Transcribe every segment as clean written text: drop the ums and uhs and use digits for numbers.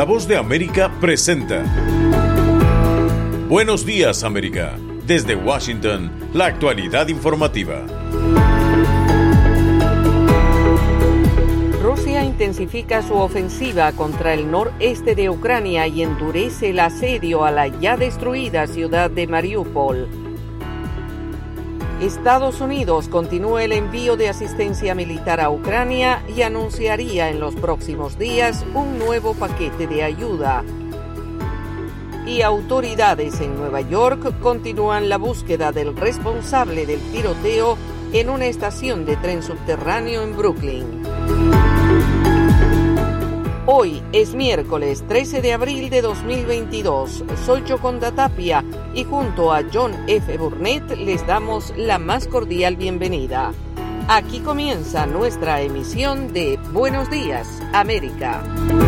La Voz de América presenta Buenos Días, América. Desde Washington, la actualidad informativa. Rusia intensifica su ofensiva contra el noreste de Ucrania y endurece el asedio a la ya destruida ciudad de Mariupol. Estados Unidos continúa el envío de asistencia militar a Ucrania y anunciaría en los próximos días un nuevo paquete de ayuda. Y autoridades en Nueva York continúan la búsqueda del responsable del tiroteo en una estación de tren subterráneo en Brooklyn. Hoy es miércoles 13 de abril de 2022. Soy Yoconda Tapia y junto a John F. Burnett les damos la más cordial bienvenida. Aquí comienza nuestra emisión de Buenos Días, América.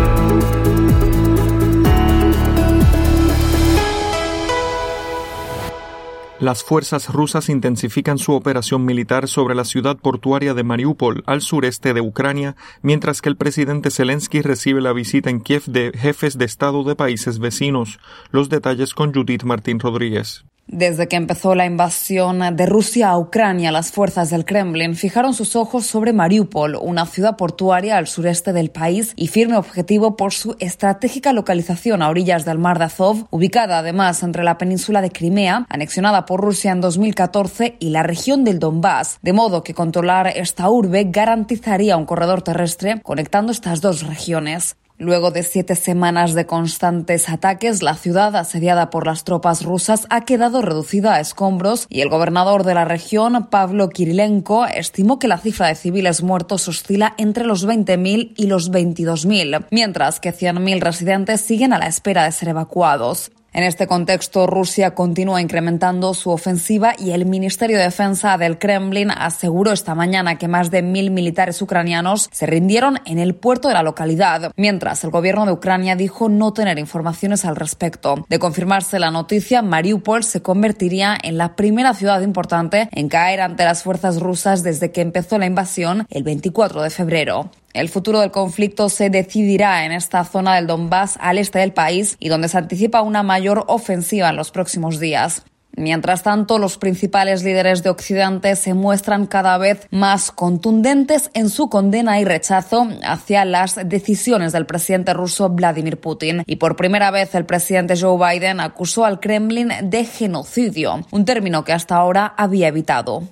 Las fuerzas rusas intensifican su operación militar sobre la ciudad portuaria de Mariupol, al sureste de Ucrania, mientras que el presidente Zelensky recibe la visita en Kiev de jefes de Estado de países vecinos. Los detalles con Judith Martín Rodríguez. Desde que empezó la invasión de Rusia a Ucrania, las fuerzas del Kremlin fijaron sus ojos sobre Mariupol, una ciudad portuaria al sureste del país y firme objetivo por su estratégica localización a orillas del Mar de Azov, ubicada además entre la península de Crimea, anexionada por Rusia en 2014, y la región del Donbass, de modo que controlar esta urbe garantizaría un corredor terrestre conectando estas dos regiones. Luego de 7 semanas de constantes ataques, la ciudad, asediada por las tropas rusas, ha quedado reducida a escombros y el gobernador de la región, Pavlo Kirilenko, estimó que la cifra de civiles muertos oscila entre los 20.000 y los 22.000, mientras que 100.000 residentes siguen a la espera de ser evacuados. En este contexto, Rusia continúa incrementando su ofensiva y el Ministerio de Defensa del Kremlin aseguró esta mañana que más de 1.000 militares ucranianos se rindieron en el puerto de la localidad, mientras el gobierno de Ucrania dijo no tener informaciones al respecto. De confirmarse la noticia, Mariupol se convertiría en la primera ciudad importante en caer ante las fuerzas rusas desde que empezó la invasión el 24 de febrero. El futuro del conflicto se decidirá en esta zona del Donbass al este del país y donde se anticipa una mayor ofensiva en los próximos días. Mientras tanto, los principales líderes de Occidente se muestran cada vez más contundentes en su condena y rechazo hacia las decisiones del presidente ruso Vladimir Putin. Y por primera vez el presidente Joe Biden acusó al Kremlin de genocidio, un término que hasta ahora había evitado.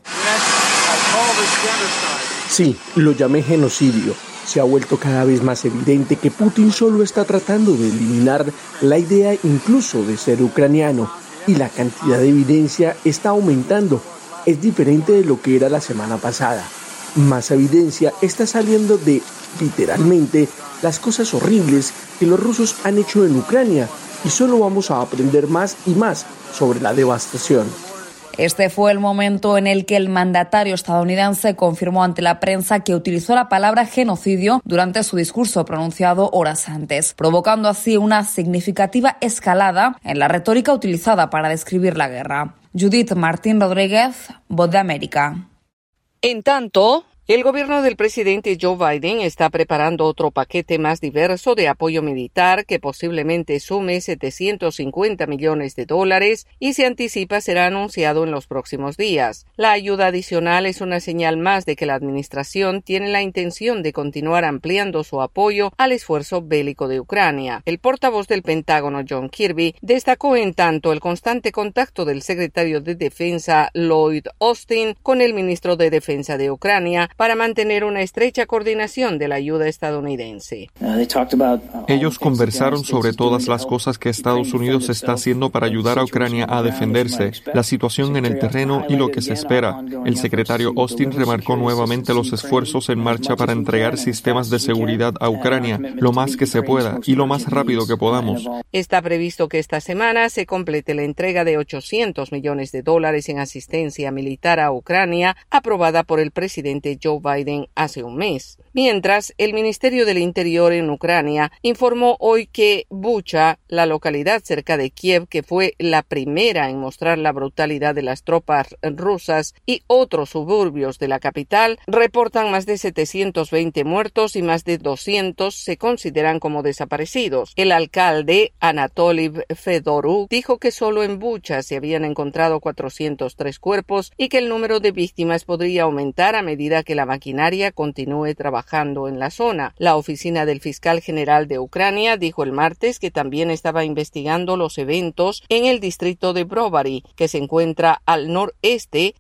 Sí, lo llamé genocidio. Se ha vuelto cada vez más evidente que Putin solo está tratando de eliminar la idea incluso de ser ucraniano, y la cantidad de evidencia está aumentando. Es diferente de lo que era la semana pasada. Más evidencia está saliendo de, literalmente, las cosas horribles que los rusos han hecho en Ucrania, y solo vamos a aprender más y más sobre la devastación. Este fue el momento en el que el mandatario estadounidense confirmó ante la prensa que utilizó la palabra genocidio durante su discurso pronunciado horas antes, provocando así una significativa escalada en la retórica utilizada para describir la guerra. Judith Martín Rodríguez, Voz de América. En tanto, el gobierno del presidente Joe Biden está preparando otro paquete más diverso de apoyo militar que posiblemente sume $750 millones y se anticipa será anunciado en los próximos días. La ayuda adicional es una señal más de que la administración tiene la intención de continuar ampliando su apoyo al esfuerzo bélico de Ucrania. El portavoz del Pentágono, John Kirby, destacó en tanto el constante contacto del secretario de Defensa, Lloyd Austin, con el ministro de Defensa de Ucrania para mantener una estrecha coordinación de la ayuda estadounidense. Ellos conversaron sobre todas las cosas que Estados Unidos está haciendo para ayudar a Ucrania a defenderse, la situación en el terreno y lo que se espera. El secretario Austin remarcó nuevamente los esfuerzos en marcha para entregar sistemas de seguridad a Ucrania lo más que se pueda y lo más rápido que podamos. Está previsto que esta semana se complete la entrega de $800 millones en asistencia militar a Ucrania, aprobada por el presidente Joe Biden hace un mes. Mientras, el Ministerio del Interior en Ucrania informó hoy que Bucha, la localidad cerca de Kiev que fue la primera en mostrar la brutalidad de las tropas rusas, y otros suburbios de la capital, reportan más de 720 muertos y más de 200 se consideran como desaparecidos. El alcalde Anatoly Fedoruk dijo que solo en Bucha se habían encontrado 403 cuerpos y que el número de víctimas podría aumentar a medida que la maquinaria continúe trabajando en la zona. La oficina del fiscal general de Ucrania dijo el martes que también estaba investigando los eventos en el distrito de Brovary, que se encuentra al noreste.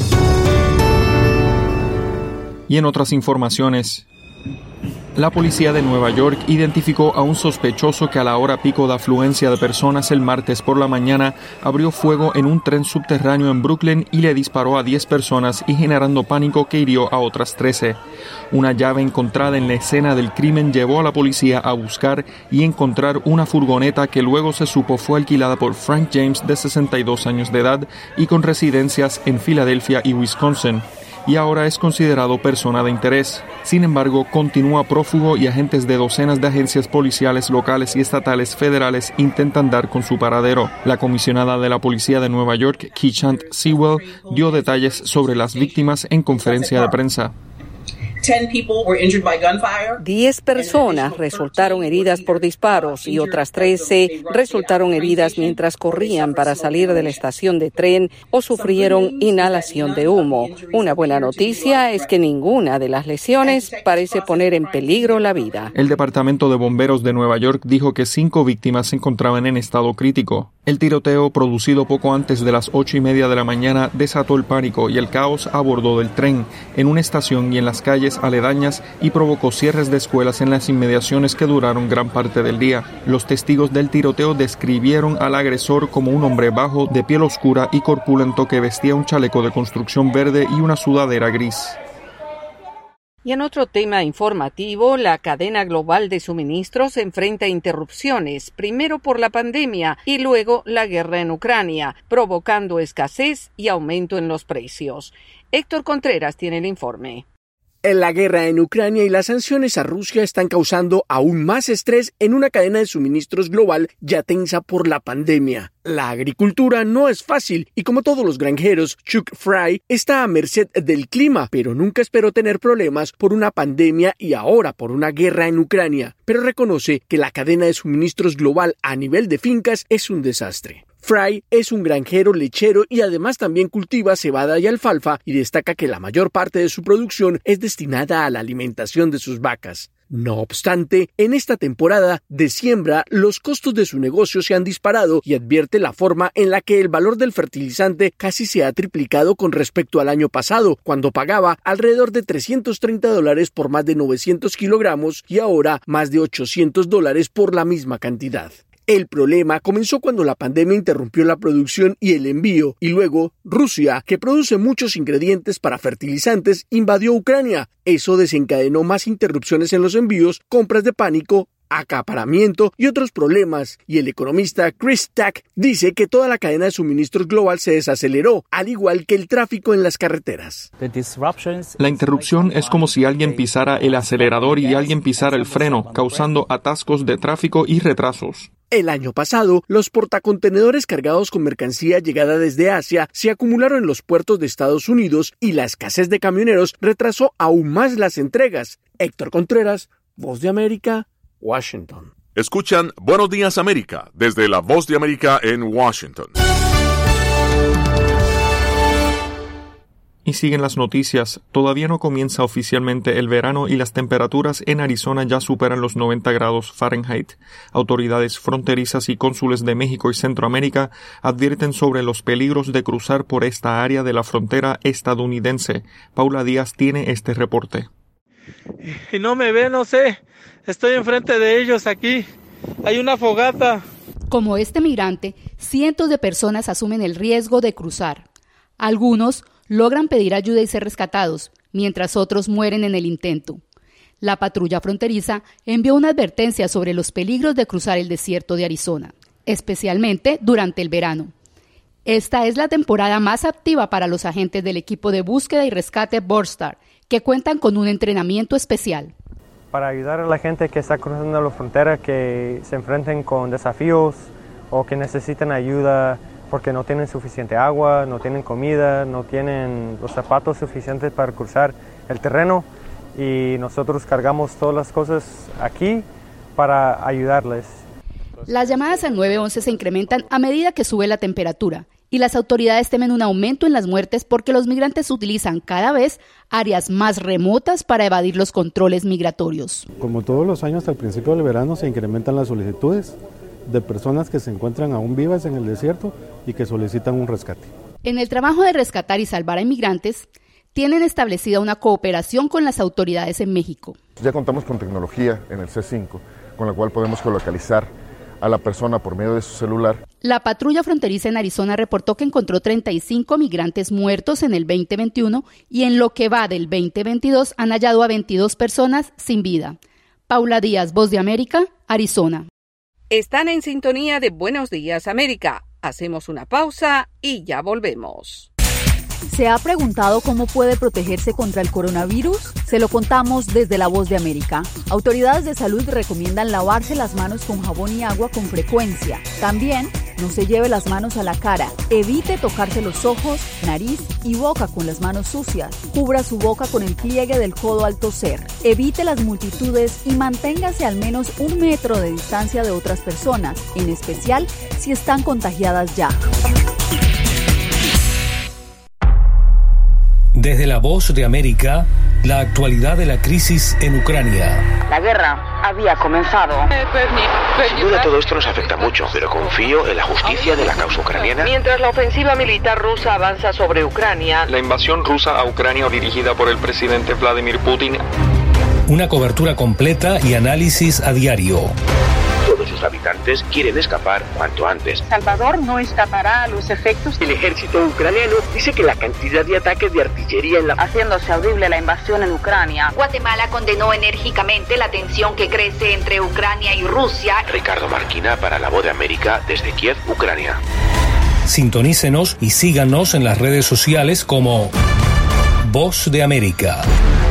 Y en otras informaciones, la policía de Nueva York identificó a un sospechoso que a la hora pico de afluencia de personas el martes por la mañana abrió fuego en un tren subterráneo en Brooklyn y le disparó a 10 personas y generando pánico que hirió a otras 13. Una llave encontrada en la escena del crimen llevó a la policía a buscar y encontrar una furgoneta que luego se supo fue alquilada por Frank James, de 62 años de edad y con residencias en Filadelfia y Wisconsin, y ahora es considerado persona de interés. Sin embargo, continúa prófugo y agentes de docenas de agencias policiales locales y estatales federales intentan dar con su paradero. La comisionada de la policía de Nueva York, Keechant Sewell, dio detalles sobre las víctimas en conferencia de prensa. 10 personas resultaron heridas por disparos y otras 13 resultaron heridas mientras corrían para salir de la estación de tren o sufrieron inhalación de humo. Una buena noticia es que ninguna de las lesiones parece poner en peligro la vida. El Departamento de Bomberos de Nueva York dijo que 5 víctimas se encontraban en estado crítico. El tiroteo, producido poco antes de las 8:30 de la mañana, desató el pánico y el caos a bordo del tren, en una estación y en las calles aledañas, y provocó cierres de escuelas en las inmediaciones que duraron gran parte del día. Los testigos del tiroteo describieron al agresor como un hombre bajo, de piel oscura y corpulento que vestía un chaleco de construcción verde y una sudadera gris. Y en otro tema informativo, la cadena global de suministros enfrenta interrupciones, primero por la pandemia y luego la guerra en Ucrania, provocando escasez y aumento en los precios. Héctor Contreras tiene el informe. La guerra en Ucrania y las sanciones a Rusia están causando aún más estrés en una cadena de suministros global ya tensa por la pandemia. La agricultura no es fácil y, como todos los granjeros, Chuck Fry está a merced del clima, pero nunca esperó tener problemas por una pandemia y ahora por una guerra en Ucrania. Pero reconoce que la cadena de suministros global a nivel de fincas es un desastre. Fry es un granjero lechero y además también cultiva cebada y alfalfa, y destaca que la mayor parte de su producción es destinada a la alimentación de sus vacas. No obstante, en esta temporada de siembra, los costos de su negocio se han disparado y advierte la forma en la que el valor del fertilizante casi se ha triplicado con respecto al año pasado, cuando pagaba alrededor de $330 por más de 900 kilogramos y ahora más de $800 por la misma cantidad. El problema comenzó cuando la pandemia interrumpió la producción y el envío, y luego Rusia, que produce muchos ingredientes para fertilizantes, invadió Ucrania. Eso desencadenó más interrupciones en los envíos, compras de pánico, acaparamiento y otros problemas, y el economista Chris Tack dice que toda la cadena de suministros global se desaceleró, al igual que el tráfico en las carreteras. La interrupción es como si alguien pisara el acelerador y alguien pisara el freno, causando atascos de tráfico y retrasos. El año pasado, los portacontenedores cargados con mercancía llegada desde Asia se acumularon en los puertos de Estados Unidos y la escasez de camioneros retrasó aún más las entregas. Héctor Contreras, Voz de América, Washington. Escuchan Buenos Días América desde la Voz de América en Washington. Y siguen las noticias. Todavía no comienza oficialmente el verano y las temperaturas en Arizona ya superan los 90 grados Fahrenheit. Autoridades fronterizas y cónsules de México y Centroamérica advierten sobre los peligros de cruzar por esta área de la frontera estadounidense. Paula Díaz tiene este reporte. Y no me ve, no sé. Estoy enfrente de ellos aquí. Hay una fogata. Como este migrante, cientos de personas asumen el riesgo de cruzar. Algunos logran pedir ayuda y ser rescatados, mientras otros mueren en el intento. La patrulla fronteriza envió una advertencia sobre los peligros de cruzar el desierto de Arizona, especialmente durante el verano. Esta es la temporada más activa para los agentes del equipo de búsqueda y rescate Borstar, que cuentan con un entrenamiento especial. Para ayudar a la gente que está cruzando la frontera, que se enfrenten con desafíos o que necesitan ayuda porque no tienen suficiente agua, no tienen comida, no tienen los zapatos suficientes para cruzar el terreno, y nosotros cargamos todas las cosas aquí para ayudarles. Las llamadas al 911 se incrementan a medida que sube la temperatura y las autoridades temen un aumento en las muertes porque los migrantes utilizan cada vez áreas más remotas para evadir los controles migratorios. Como todos los años, al principio del verano se incrementan las solicitudes de personas que se encuentran aún vivas en el desierto y que solicitan un rescate. En el trabajo de rescatar y salvar a inmigrantes, tienen establecida una cooperación con las autoridades en México. Ya contamos con tecnología en el C5, con la cual podemos geolocalizar a la persona por medio de su celular. La patrulla fronteriza en Arizona reportó que encontró 35 migrantes muertos en el 2021 y en lo que va del 2022 han hallado a 22 personas sin vida. Paula Díaz, Voz de América, Arizona. Están en sintonía de Buenos Días, América. Hacemos una pausa y ya volvemos. ¿Se ha preguntado cómo puede protegerse contra el coronavirus? Se lo contamos desde La Voz de América. Autoridades de salud recomiendan lavarse las manos con jabón y agua con frecuencia. También, no se lleve las manos a la cara. Evite tocarse los ojos, nariz y boca con las manos sucias. Cubra su boca con el pliegue del codo al toser. Evite las multitudes y manténgase al menos 1 metro de distancia de otras personas, en especial si están contagiadas ya. Desde La Voz de América, la actualidad de la crisis en Ucrania. La guerra había comenzado. Sin duda todo esto nos afecta mucho, pero confío en la justicia de la causa ucraniana. Mientras la ofensiva militar rusa avanza sobre Ucrania, la invasión rusa a Ucrania dirigida por el presidente Vladimir Putin. Una cobertura completa y análisis a diario. Todos sus habitantes quieren escapar cuanto antes. Salvador no escapará a los efectos. El ejército ucraniano dice que la cantidad de ataques de artillería haciéndose audible la invasión en Ucrania. Guatemala condenó enérgicamente la tensión que crece entre Ucrania y Rusia. Ricardo Marquina para La Voz de América desde Kiev, Ucrania. Sintonícenos y síganos en las redes sociales como Voz de América.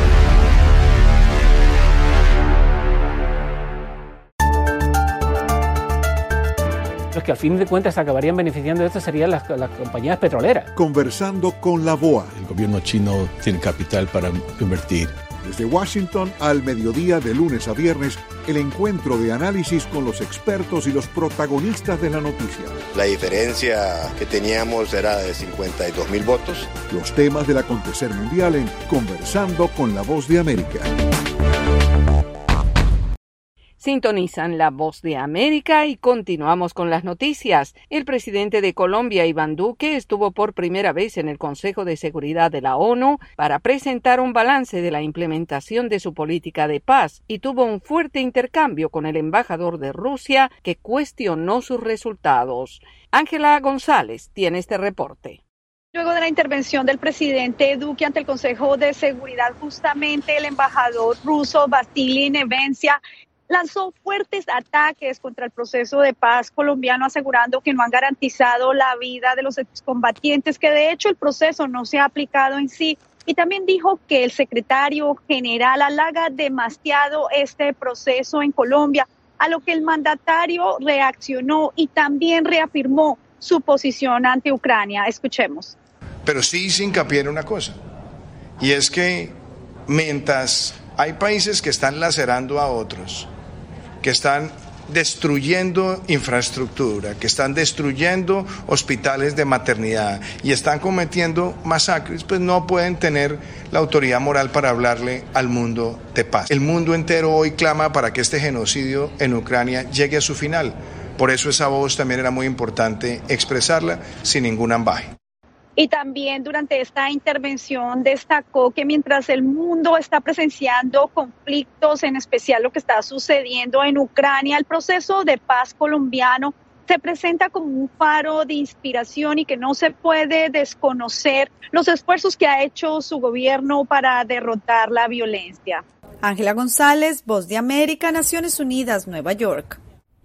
Los que al fin de cuentas acabarían beneficiando de esto serían las compañías petroleras. Conversando con la BOA. El gobierno chino tiene capital para invertir. Desde Washington al mediodía de lunes a viernes, el encuentro de análisis con los expertos y los protagonistas de la noticia. La diferencia que teníamos era de 52,000 votos. Los temas del acontecer mundial en Conversando con la Voz de América. Sintonizan La Voz de América y continuamos con las noticias. El presidente de Colombia, Iván Duque, estuvo por primera vez en el Consejo de Seguridad de la ONU para presentar un balance de la implementación de su política de paz y tuvo un fuerte intercambio con el embajador de Rusia que cuestionó sus resultados. Ángela González tiene este reporte. Luego de la intervención del presidente Duque ante el Consejo de Seguridad, justamente el embajador ruso Vasily Nevencia lanzó fuertes ataques contra el proceso de paz colombiano, asegurando que no han garantizado la vida de los excombatientes, que de hecho el proceso no se ha aplicado en sí. Y también dijo que el secretario general halaga demasiado este proceso en Colombia, a lo que el mandatario reaccionó y también reafirmó su posición ante Ucrania. Escuchemos. Pero sí hice hincapié en una cosa, y es que mientras hay países que están lacerando a otros, que están destruyendo infraestructura, que están destruyendo hospitales de maternidad y están cometiendo masacres, pues no pueden tener la autoridad moral para hablarle al mundo de paz. El mundo entero hoy clama para que este genocidio en Ucrania llegue a su final. Por eso esa voz también era muy importante expresarla sin ningún ambaje. Y también durante esta intervención destacó que mientras el mundo está presenciando conflictos, en especial lo que está sucediendo en Ucrania, el proceso de paz colombiano se presenta como un faro de inspiración y que no se puede desconocer los esfuerzos que ha hecho su gobierno para derrotar la violencia. Ángela González, Voz de América, Naciones Unidas, Nueva York.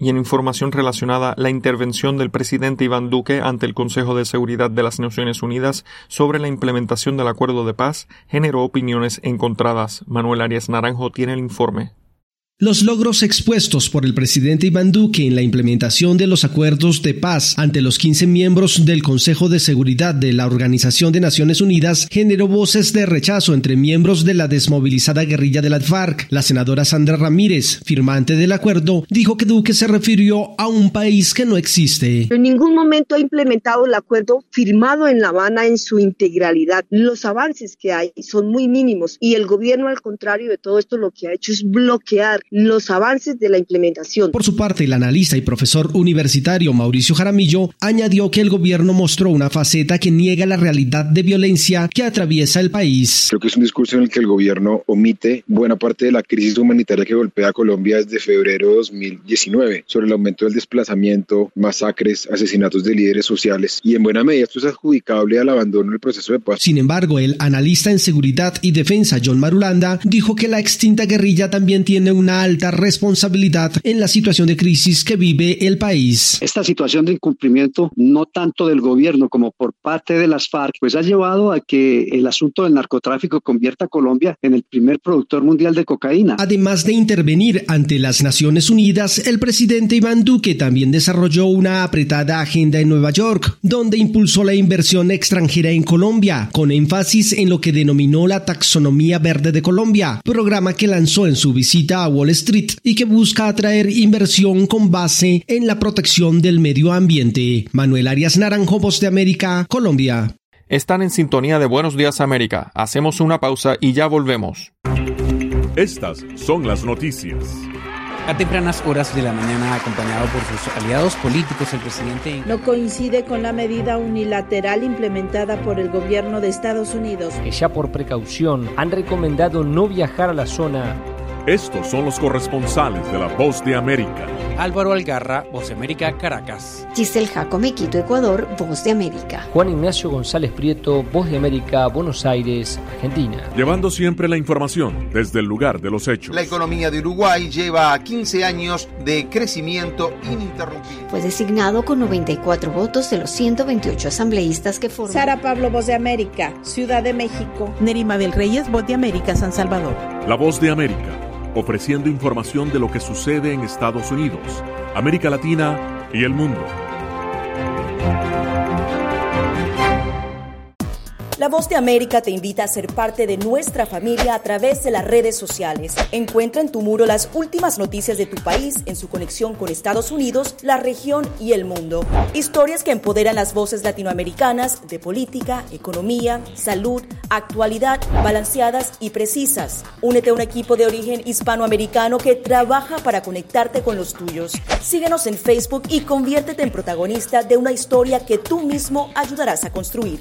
Y en información relacionada, la intervención del presidente Iván Duque ante el Consejo de Seguridad de las Naciones Unidas sobre la implementación del acuerdo de paz generó opiniones encontradas. Manuel Arias Naranjo tiene el informe. Los logros expuestos por el presidente Iván Duque en la implementación de los acuerdos de paz ante los 15 miembros del Consejo de Seguridad de la Organización de Naciones Unidas generó voces de rechazo entre miembros de la desmovilizada guerrilla de las FARC. La senadora Sandra Ramírez, firmante del acuerdo, dijo que Duque se refirió a un país que no existe. En ningún momento ha implementado el acuerdo firmado en La Habana en su integralidad. Los avances que hay son muy mínimos y el gobierno, al contrario de todo esto, lo que ha hecho es bloquear los avances de la implementación. Por su parte, el analista y profesor universitario Mauricio Jaramillo añadió que el gobierno mostró una faceta que niega la realidad de violencia que atraviesa el país. Creo que es un discurso en el que el gobierno omite buena parte de la crisis humanitaria que golpea a Colombia desde febrero de 2019, sobre el aumento del desplazamiento, masacres, asesinatos de líderes sociales, y en buena medida esto es adjudicable al abandono del proceso de paz. Sin embargo, el analista en seguridad y defensa John Marulanda dijo que la extinta guerrilla también tiene una alta responsabilidad en la situación de crisis que vive el país. Esta situación de incumplimiento, no tanto del gobierno como por parte de las FARC, pues ha llevado a que el asunto del narcotráfico convierta a Colombia en el primer productor mundial de cocaína. Además de intervenir ante las Naciones Unidas, el presidente Iván Duque también desarrolló una apretada agenda en Nueva York, donde impulsó la inversión extranjera en Colombia, con énfasis en lo que denominó la taxonomía verde de Colombia, programa que lanzó en su visita a Wall Street y que busca atraer inversión con base en la protección del medio ambiente. Manuel Arias Naranjo, Voz de América, Colombia. Están en sintonía de Buenos Días América. Hacemos una pausa y ya volvemos. Estas son las noticias. A tempranas horas de la mañana, acompañado por sus aliados políticos, el presidente no coincide con la medida unilateral implementada por el gobierno de Estados Unidos, que ya por precaución han recomendado no viajar a la zona. Estos son los corresponsales de La Voz de América. Álvaro Algarra, Voz de América, Caracas. Giselle Jacome, Quito, Ecuador, Voz de América. Juan Ignacio González Prieto, Voz de América, Buenos Aires, Argentina. Llevando siempre la información desde el lugar de los hechos. La economía de Uruguay lleva 15 años de crecimiento ininterrumpido. Fue designado con 94 votos de los 128 asambleístas que forman. Sara Pablo, Voz de América, Ciudad de México. Nerima del Reyes, Voz de América, San Salvador. La Voz de América, ofreciendo información de lo que sucede en Estados Unidos, América Latina y el mundo. La Voz de América te invita a ser parte de nuestra familia a través de las redes sociales. Encuentra en tu muro las últimas noticias de tu país en su conexión con Estados Unidos, la región y el mundo. Historias que empoderan las voces latinoamericanas de política, economía, salud, actualidad, balanceadas y precisas. Únete a un equipo de origen hispanoamericano que trabaja para conectarte con los tuyos. Síguenos en Facebook y conviértete en protagonista de una historia que tú mismo ayudarás a construir.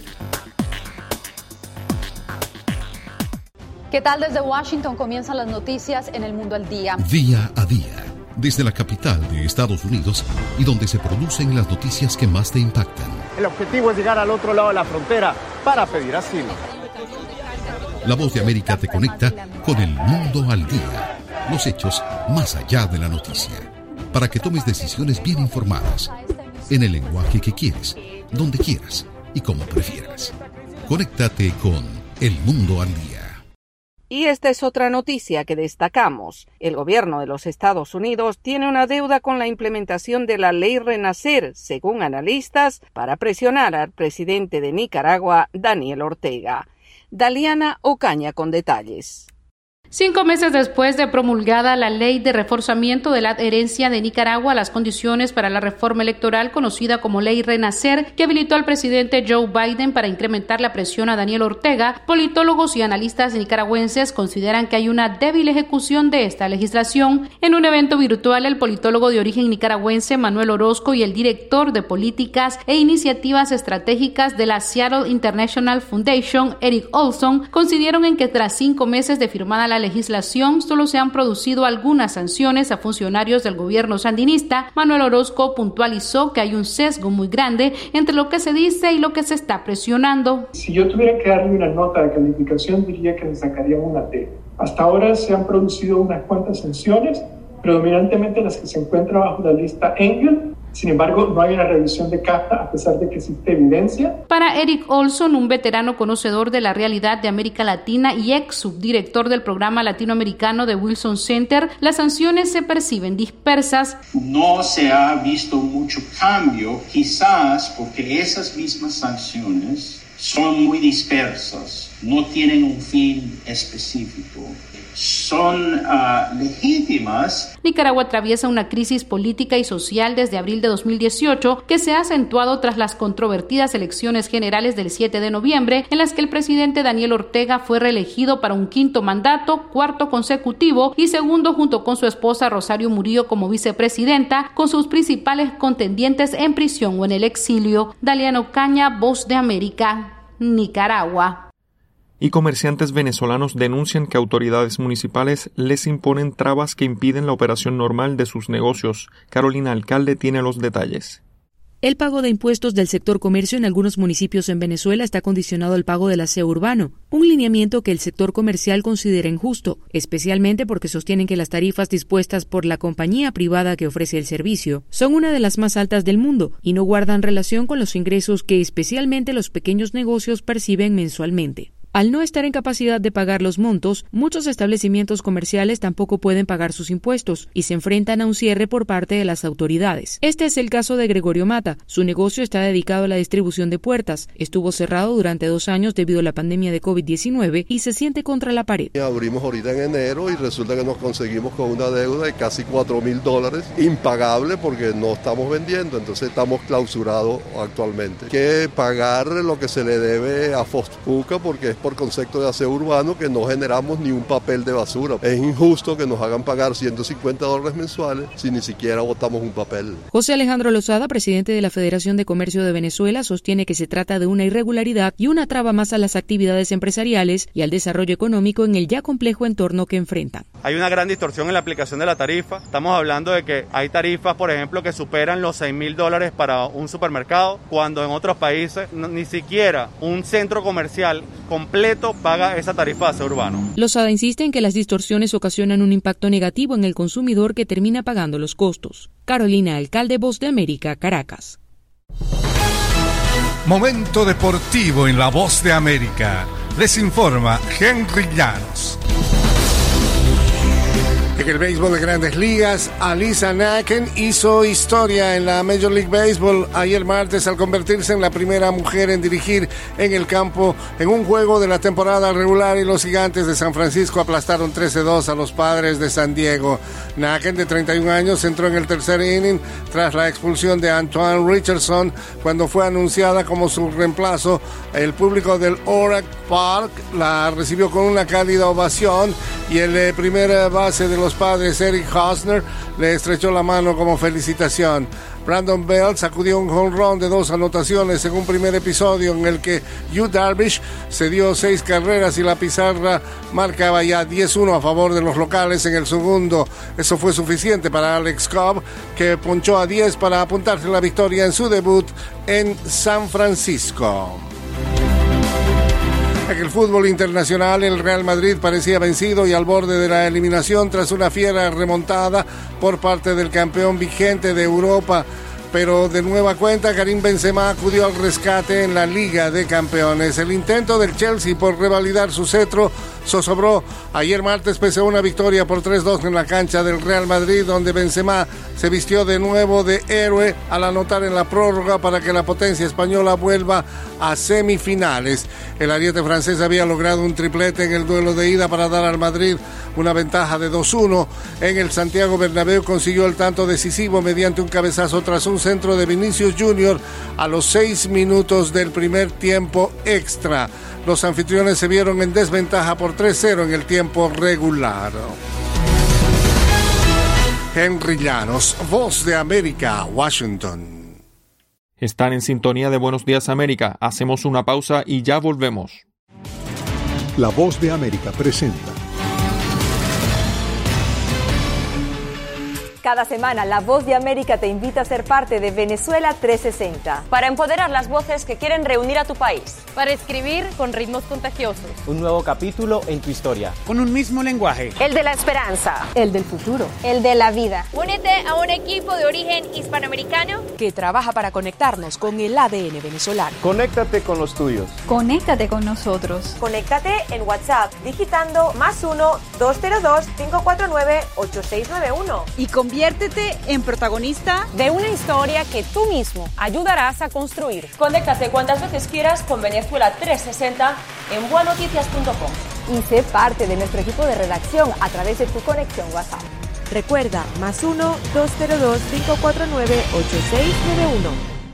¿Qué tal? Desde Washington comienzan las noticias en El Mundo al Día. Día a día, desde la capital de Estados Unidos y donde se producen las noticias que más te impactan. El objetivo es llegar al otro lado de la frontera para pedir asilo. La Voz de América te conecta con El Mundo al Día, los hechos más allá de la noticia, para que tomes decisiones bien informadas, en el lenguaje que quieres, donde quieras y como prefieras. Conéctate con El Mundo al Día. Y esta es otra noticia que destacamos. El gobierno de los Estados Unidos tiene una deuda con la implementación de la Ley Renacer, según analistas, para presionar al presidente de Nicaragua, Daniel Ortega. Daliana Ocaña con detalles. 5 meses después de promulgada la Ley de Reforzamiento de la Adherencia de Nicaragua a las condiciones para la reforma electoral conocida como Ley Renacer, que habilitó al presidente Joe Biden para incrementar la presión a Daniel Ortega, politólogos y analistas nicaragüenses consideran que hay una débil ejecución de esta legislación. En un evento virtual, el politólogo de origen nicaragüense Manuel Orozco y el director de Políticas e Iniciativas Estratégicas de la Seattle International Foundation, Eric Olson, coincidieron en que tras 5 meses de firmada la legislación, solo se han producido algunas sanciones a funcionarios del gobierno sandinista. Manuel Orozco puntualizó que hay un sesgo muy grande entre lo que se dice y lo que se está presionando. Si yo tuviera que darle una nota de calificación, diría que le sacaría una D. Hasta ahora se han producido unas cuantas sanciones, predominantemente las que se encuentran bajo la lista Engel. Sin embargo, no hay una revisión de CAFTA a pesar de que existe evidencia. Para Eric Olson, un veterano conocedor de la realidad de América Latina y ex subdirector del programa latinoamericano de Wilson Center, las sanciones se perciben dispersas. No se ha visto mucho cambio, quizás porque esas mismas sanciones son muy dispersas, no tienen un fin específico. Son legítimas. Nicaragua atraviesa una crisis política y social desde abril de 2018 que se ha acentuado tras las controvertidas elecciones generales del 7 de noviembre, en las que el presidente Daniel Ortega fue reelegido para un quinto mandato, cuarto consecutivo y segundo junto con su esposa Rosario Murillo como vicepresidenta, con sus principales contendientes en prisión o en el exilio. Daliano Caña, Voz de América, Nicaragua. Y comerciantes venezolanos denuncian que autoridades municipales les imponen trabas que impiden la operación normal de sus negocios. Carolina Alcalde tiene los detalles. El pago de impuestos del sector comercio en algunos municipios en Venezuela está condicionado al pago del aseo urbano, un lineamiento que el sector comercial considera injusto, especialmente porque sostienen que las tarifas dispuestas por la compañía privada que ofrece el servicio son una de las más altas del mundo y no guardan relación con los ingresos que especialmente los pequeños negocios perciben mensualmente. Al no estar en capacidad de pagar los montos, muchos establecimientos comerciales tampoco pueden pagar sus impuestos y se enfrentan a un cierre por parte de las autoridades. Este es el caso de Gregorio Mata. Su negocio está dedicado a la distribución de puertas. Estuvo cerrado durante 2 años debido a la pandemia de COVID-19 y se siente contra la pared. Abrimos ahorita en enero y resulta que nos conseguimos con una deuda de casi $4,000, impagable porque no estamos vendiendo, entonces estamos clausurados actualmente. Hay que pagar lo que se le debe a Fospuca porque es por concepto de aseo urbano que no generamos ni un papel de basura. Es injusto que nos hagan pagar $150 mensuales si ni siquiera botamos un papel. José Alejandro Lozada, presidente de la Federación de Comercio de Venezuela, sostiene que se trata de una irregularidad y una traba más a las actividades empresariales y al desarrollo económico en el ya complejo entorno que enfrentan. Hay una gran distorsión en la aplicación de la tarifa. Estamos hablando de que hay tarifas, por ejemplo, que superan los $6,000 para un supermercado, cuando en otros países ni siquiera un centro comercial completo paga esa tarifa de aseo urbano. Lozada insiste en que las distorsiones ocasionan un impacto negativo en el consumidor que termina pagando los costos. Carolina Alcalde, Voz de América, Caracas. Momento deportivo en La Voz de América. Les informa Henry Llanos. En el béisbol de Grandes Ligas, Alisa Naken hizo historia en la Major League Baseball ayer martes al convertirse en la primera mujer en dirigir en el campo en un juego de la temporada regular, y los Gigantes de San Francisco aplastaron 13-2 a los Padres de San Diego. Naken, de 31 años, entró en el tercer inning tras la expulsión de Antoine Richardson cuando fue anunciada como su reemplazo. El público del Orac Park la recibió con una cálida ovación y el primer base de los Padres, Eric Hosner, le estrechó la mano como felicitación. Brandon Bell sacudió un home run de 2 anotaciones en un primer episodio en el que Yu Darvish se dio 6 carreras y la pizarra marcaba ya 10-1 a favor de los locales en el segundo. Eso fue suficiente para Alex Cobb, que ponchó a 10 para apuntarse la victoria en su debut en San Francisco. En el fútbol internacional, el Real Madrid parecía vencido y al borde de la eliminación tras una fiera remontada por parte del campeón vigente de Europa. Pero de nueva cuenta, Karim Benzema acudió al rescate en la Liga de Campeones. El intento del Chelsea por revalidar su cetro zozobró ayer martes pese a una victoria por 3-2 en la cancha del Real Madrid, donde Benzema se vistió de nuevo de héroe al anotar en la prórroga para que la potencia española vuelva a semifinales. El ariete francés había logrado un triplete en el duelo de ida para dar al Madrid una ventaja de 2-1. En el Santiago Bernabéu consiguió el tanto decisivo mediante un cabezazo tras un centro de Vinicius Junior a los 6 minutos del primer tiempo extra. Los anfitriones se vieron en desventaja por 3-0 en el tiempo regular. Henry Llanos, Voz de América, Washington. Están en sintonía de Buenos Días América. Hacemos una pausa y ya volvemos. La Voz de América presenta Cada semana, La Voz de América te invita a ser parte de Venezuela 360. Para empoderar las voces que quieren reunir a tu país. Para escribir con ritmos contagiosos. Un nuevo capítulo en tu historia. Con un mismo lenguaje. El de la esperanza. El del futuro. El de la vida. Únete a un equipo de origen hispanoamericano que trabaja para conectarnos con el ADN venezolano. Conéctate con los tuyos. Conéctate con nosotros. Conéctate en WhatsApp digitando +1 202 549 8691 y conviértete en protagonista de una historia que tú mismo ayudarás a construir. Conéctate cuantas veces quieras con Venezuela 360 en buenoticias.com y sé parte de nuestro equipo de redacción a través de tu conexión WhatsApp. Recuerda, +1 202 549 8691.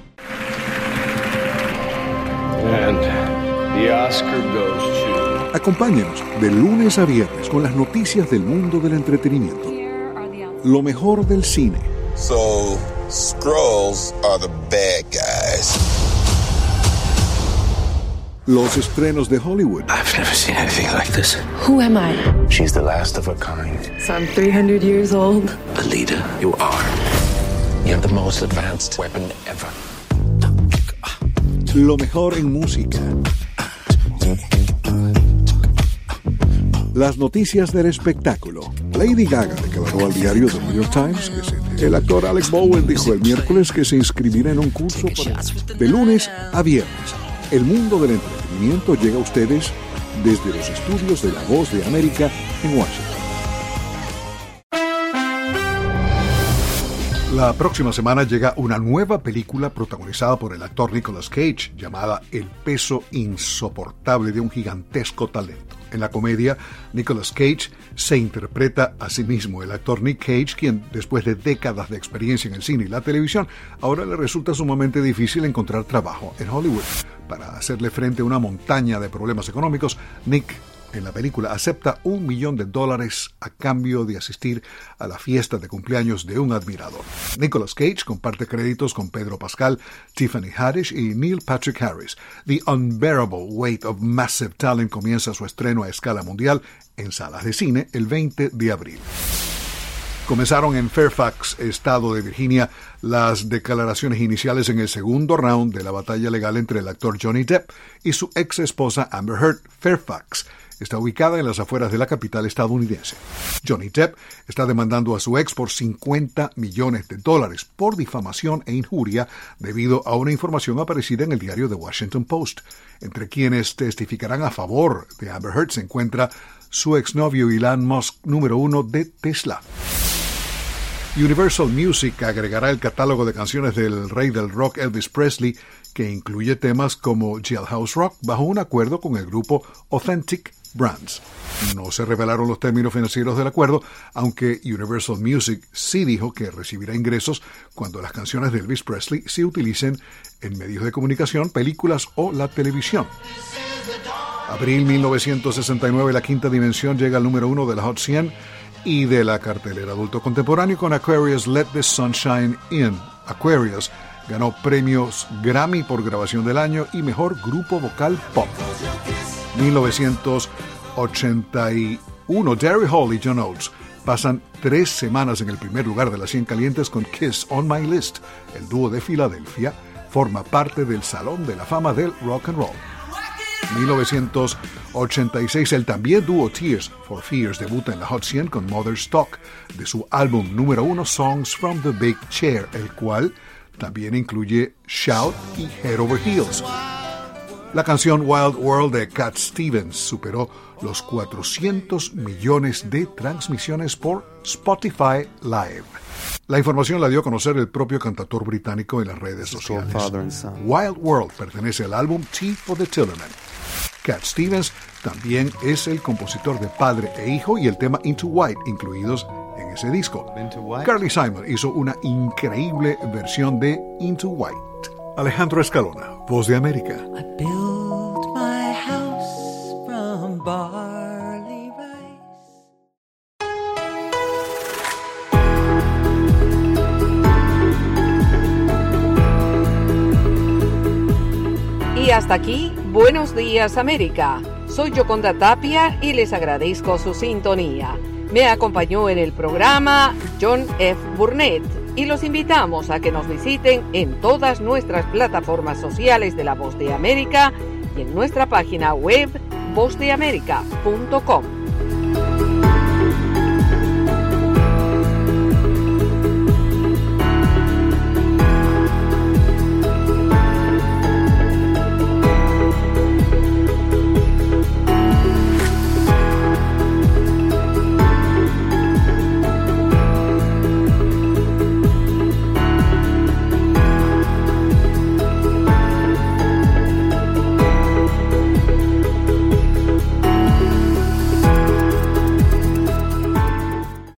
And the Oscar goes to... Acompáñenos de lunes a viernes con las noticias del mundo del entretenimiento. Lo mejor del cine. So, Skrulls are the bad guys. Los estrenos de Hollywood. I've never seen anything like this. Who am I? She's the last of her kind. So I'm 300 years old. The leader you are. You have the most advanced weapon ever. Lo mejor en música. Las noticias del espectáculo. Lady Gaga declaró al diario The New York Times que el actor Alec Baldwin dijo el miércoles que se inscribirá en un curso de lunes a viernes. El mundo del entretenimiento llega a ustedes desde los estudios de La Voz de América en Washington. La próxima semana llega una nueva película protagonizada por el actor Nicolas Cage, llamada El peso insoportable de un gigantesco talento. En la comedia, Nicolas Cage se interpreta a sí mismo. El actor Nick Cage, quien después de décadas de experiencia en el cine y la televisión, ahora le resulta sumamente difícil encontrar trabajo en Hollywood. Para hacerle frente a una montaña de problemas económicos, Nick en la película acepta $1 millón a cambio de asistir a la fiesta de cumpleaños de un admirador. Nicolas Cage comparte créditos con Pedro Pascal, Tiffany Haddish y Neil Patrick Harris. The Unbearable Weight of Massive Talent comienza su estreno a escala mundial en salas de cine el 20 de abril. Comenzaron en Fairfax, estado de Virginia, las declaraciones iniciales en el segundo round de la batalla legal entre el actor Johnny Depp y su ex esposa Amber Heard. Fairfax está ubicada en las afueras de la capital estadounidense. Johnny Depp está demandando a su ex por $50 millones por difamación e injuria debido a una información aparecida en el diario The Washington Post. Entre quienes testificarán a favor de Amber Heard se encuentra su exnovio Elon Musk, número 1 de Tesla. Universal Music agregará el catálogo de canciones del rey del rock Elvis Presley, que incluye temas como Jailhouse Rock, bajo un acuerdo con el grupo Authentic Brands. No se revelaron los términos financieros del acuerdo, aunque Universal Music sí dijo que recibirá ingresos cuando las canciones de Elvis Presley se utilicen en medios de comunicación, películas o la televisión. Abril 1969, La Quinta Dimensión llega al número 1 de la Hot 100 y de la cartelera adulto contemporáneo con Aquarius Let the Sunshine In. Aquarius ganó premios Grammy por grabación del año y mejor grupo vocal pop. 1981, Daryl Hall y John Oates pasan 3 semanas en el primer lugar de las 100 calientes con Kiss on My List. El dúo de Filadelfia forma parte del Salón de la Fama del Rock and Roll. 1986, el también dúo Tears for Fears debuta en la Hot 100 con Mother's Talk de su álbum número 1 Songs from the Big Chair, el cual también incluye Shout y Head Over Heels. La canción Wild World de Cat Stevens superó los 400 millones de transmisiones por Spotify Live. La información la dio a conocer el propio cantautor británico en las redes sociales. Wild World pertenece al álbum Tea for the Tillerman. Cat Stevens también es el compositor de Padre e Hijo y el tema Into White, incluidos en ese disco. Carly Simon hizo una increíble versión de Into White. Alejandro Escalona, Voz de América. I built my house from barley rice. Y hasta aquí, Buenos Días América. Soy Yoconda Tapia y les agradezco su sintonía. Me acompañó en el programa John F. Burnett y los invitamos a que nos visiten en todas nuestras plataformas sociales de La Voz de América y en nuestra página web vozdeamerica.com.